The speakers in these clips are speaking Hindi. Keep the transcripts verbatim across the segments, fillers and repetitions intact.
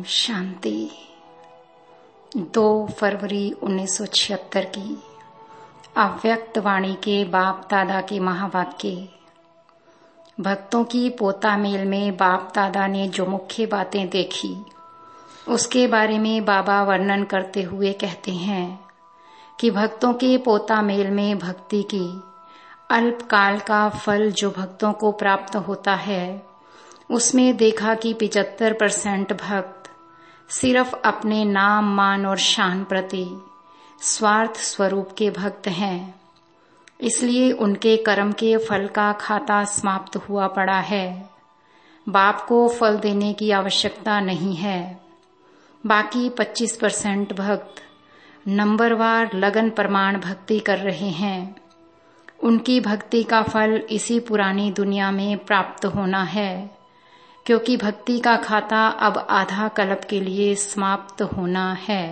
शांति। दो फरवरी उन्नीस सौ छिहत्तर की अव्यक्त वाणी के बाप दादा के महावाक्य। भक्तों की पोता मेल में बाप दादा ने जो मुख्य बातें देखी उसके बारे में बाबा वर्णन करते हुए कहते हैं कि भक्तों के पोता मेल में भक्ति की अल्पकाल का फल जो भक्तों को प्राप्त होता है, उसमें देखा कि पिचहत्तर परसेंट भक्त सिर्फ अपने नाम मान और शान प्रति स्वार्थ स्वरूप के भक्त हैं। इसलिए उनके कर्म के फल का खाता समाप्त हुआ पड़ा है। बाप को फल देने की आवश्यकता नहीं है। बाकी पच्चीस परसेंट भक्त नंबरवार लगन प्रमाण भक्ति कर रहे हैं। उनकी भक्ति का फल इसी पुरानी दुनिया में प्राप्त होना है, क्योंकि भक्ति का खाता अब आधा कल्प के लिए समाप्त होना है।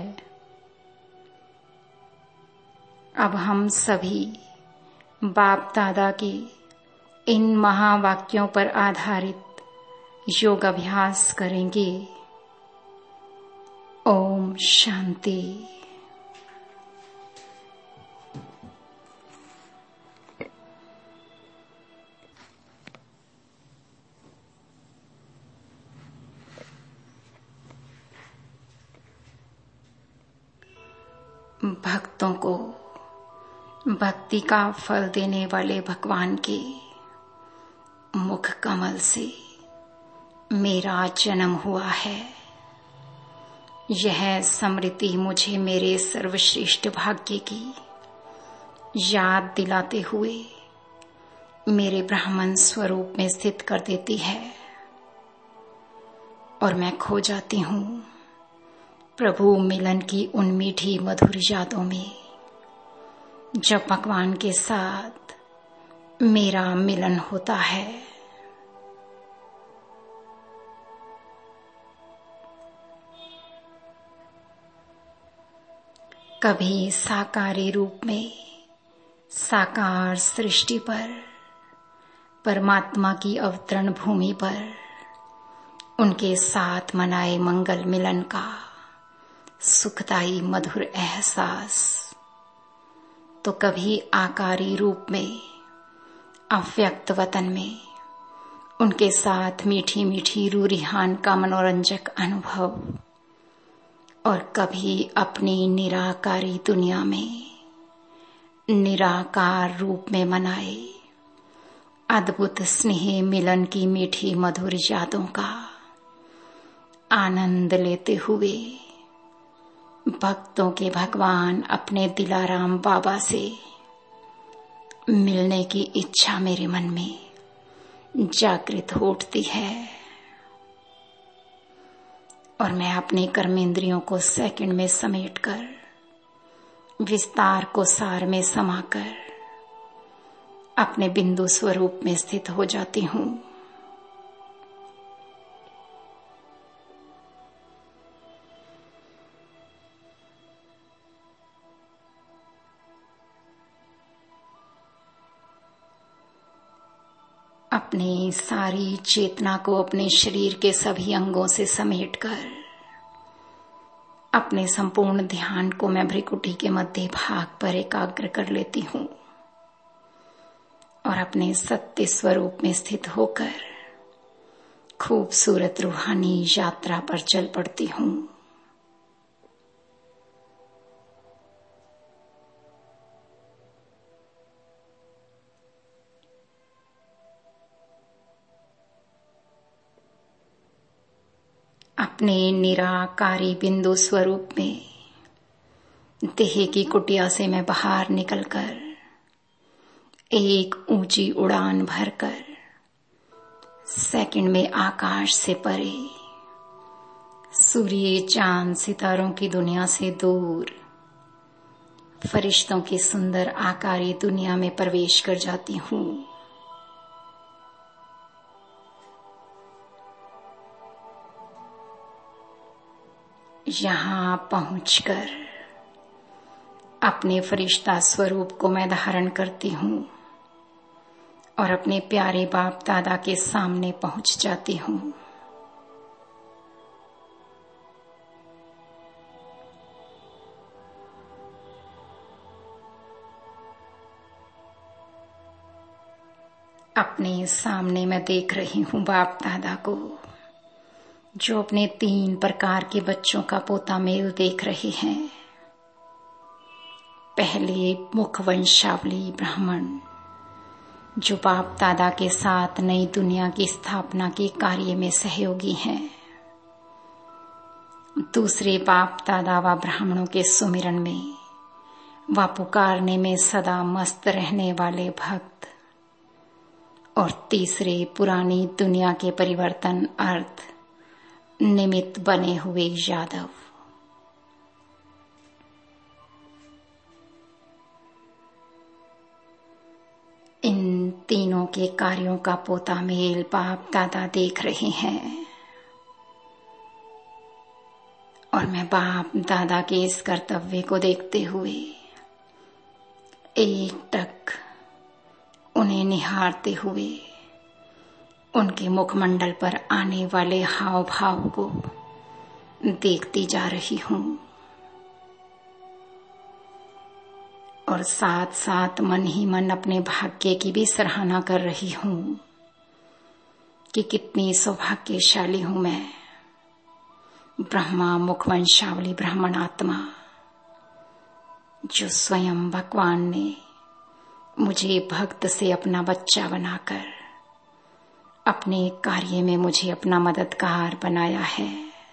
अब हम सभी बाप दादा के इन महावाक्यों पर आधारित योग अभ्यास करेंगे। ओम शांति। भक्तों को भक्ति का फल देने वाले भगवान के मुख कमल से मेरा जन्म हुआ है। यह स्मृति मुझे मेरे सर्वश्रेष्ठ भाग्य की याद दिलाते हुए मेरे ब्राह्मण स्वरूप में स्थित कर देती है और मैं खो जाती हूँ प्रभु मिलन की उन मीठी मधुर यादों में, जब भगवान के साथ मेरा मिलन होता है। कभी साकारी रूप में साकार सृष्टि पर परमात्मा की अवतरण भूमि पर उनके साथ मनाए मंगल मिलन का सुखदायी मधुर एहसास, तो कभी आकारी रूप में अव्यक्त वतन में उनके साथ मीठी मीठी रूरिहान का मनोरंजक अनुभव, और कभी अपनी निराकारी दुनिया में निराकार रूप में मनाए अद्भुत स्नेह मिलन की मीठी मधुर यादों का आनंद लेते हुए भक्तों के भगवान अपने दिलाराम बाबा से मिलने की इच्छा मेरे मन में जागृत हो उठती है, और मैं अपने कर्मेंद्रियों को सेकंड में समेटकर विस्तार को सार में समाकर अपने बिंदु स्वरूप में स्थित हो जाती हूँ। अपनी सारी चेतना को अपने शरीर के सभी अंगों से समेटकर अपने संपूर्ण ध्यान को मैं भ्रिकुटी के मध्य भाग पर एकाग्र कर लेती हूँ और अपने सत्य स्वरूप में स्थित होकर खूबसूरत रूहानी यात्रा पर चल पड़ती हूँ। अपने निराकारी बिंदु स्वरूप में देह की कुटिया से मैं बाहर निकलकर एक ऊंची उड़ान भरकर सेकंड में आकाश से परे सूर्य चांद सितारों की दुनिया से दूर फरिश्तों की सुंदर आकारी दुनिया में प्रवेश कर जाती हूँ। यहाँ पहुंचकर अपने फरिश्ता स्वरूप को मैं धारण करती हूँ और अपने प्यारे बाप दादा के सामने पहुंच जाती हूँ। अपने सामने मैं देख रही हूँ बाप दादा को, जो अपने तीन प्रकार के बच्चों का पोता मेल देख रहे हैं। पहले मुख वंशावली ब्राह्मण, जो बाप दादा के साथ नई दुनिया की स्थापना के कार्य में सहयोगी हैं। दूसरे बाप दादा व ब्राह्मणों के सुमिरन में व पुकारने में सदा मस्त रहने वाले भक्त। और तीसरे पुरानी दुनिया के परिवर्तन अर्थ निमित्त बने हुए यादव। इन तीनों के कार्यों का पोता मेल बाप दादा देख रहे हैं। और मैं बाप दादा के इस कर्तव्य को देखते हुए एक टक उन्हें निहारते हुए उनके मुखमंडल पर आने वाले हाव भाव को देखती जा रही हूँ। और साथ साथ मन ही मन अपने भाग्य की भी सराहना कर रही हूँ कि कितनी सौभाग्यशाली हूँ मैं, ब्रह्मा मुखवंशावली ब्राह्मण आत्मा, जो स्वयं भगवान ने मुझे भक्त से अपना बच्चा बनाकर अपने कार्य में मुझे अपना मददगार बनाया है।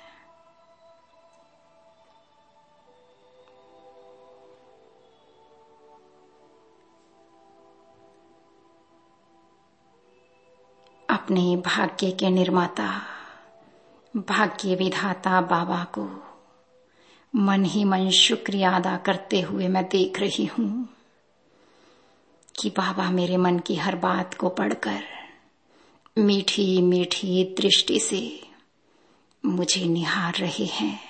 अपने भाग्य के निर्माता भाग्य विधाता बाबा को मन ही मन शुक्रिया अदा करते हुए मैं देख रही हूँ कि बाबा मेरे मन की हर बात को पढ़कर मीठी मीठी दृष्टि से मुझे निहार रहे हैं।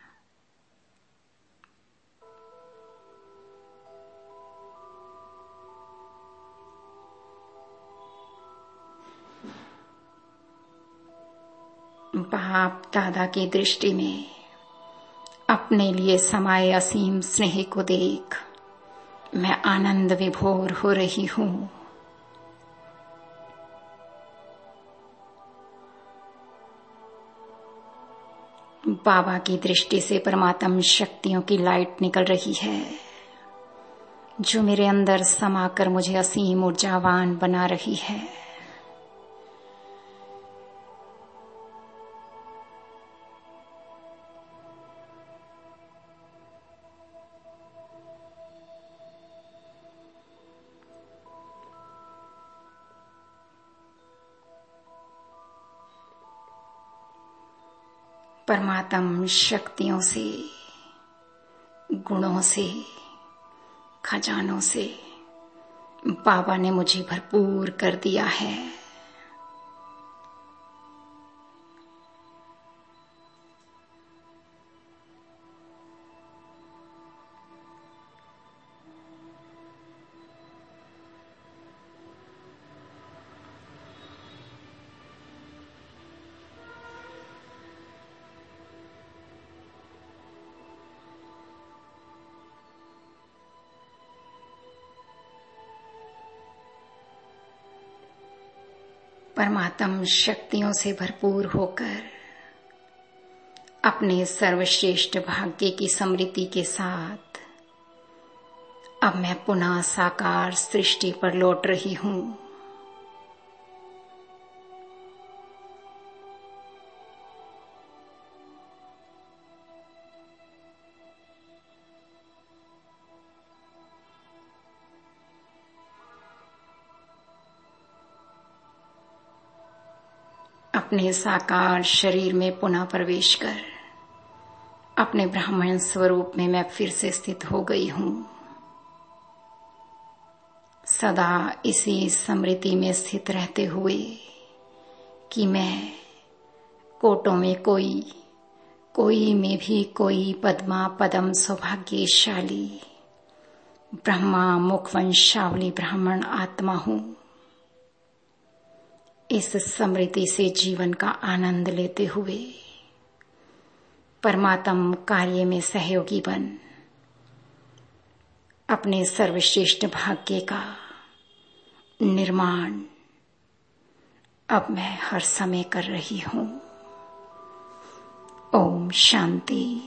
बाप दादा की दृष्टि में अपने लिए समाये असीम स्नेह को देख मैं आनंद विभोर हो रही हूँ। बाबा की दृष्टि से परमात्म शक्तियों की लाइट निकल रही है, जो मेरे अंदर समाकर मुझे असीम ऊर्जावान बना रही है। परमात्म शक्तियों से, गुणों से, खजानों से बाबा ने मुझे भरपूर कर दिया है। परमात्म शक्तियों से भरपूर होकर अपने सर्वश्रेष्ठ भाग्य की समृद्धि के साथ अब मैं पुनः साकार सृष्टि पर लौट रही हूँ। अपने साकार शरीर में पुनः प्रवेश कर अपने ब्राह्मण स्वरूप में मैं फिर से स्थित हो गई हूँ। सदा इसी स्मृति में स्थित रहते हुए कि मैं कोटों में कोई कोई में भी कोई पद्मा पदम सौभाग्यशाली ब्रह्मा मुखवंशावली ब्राह्मण आत्मा हूँ। इस स्मृति से जीवन का आनंद लेते हुए परमात्म कार्य में सहयोगी बन अपने सर्वश्रेष्ठ भाग्य का निर्माण अब मैं हर समय कर रही हूँ। ओम शांति।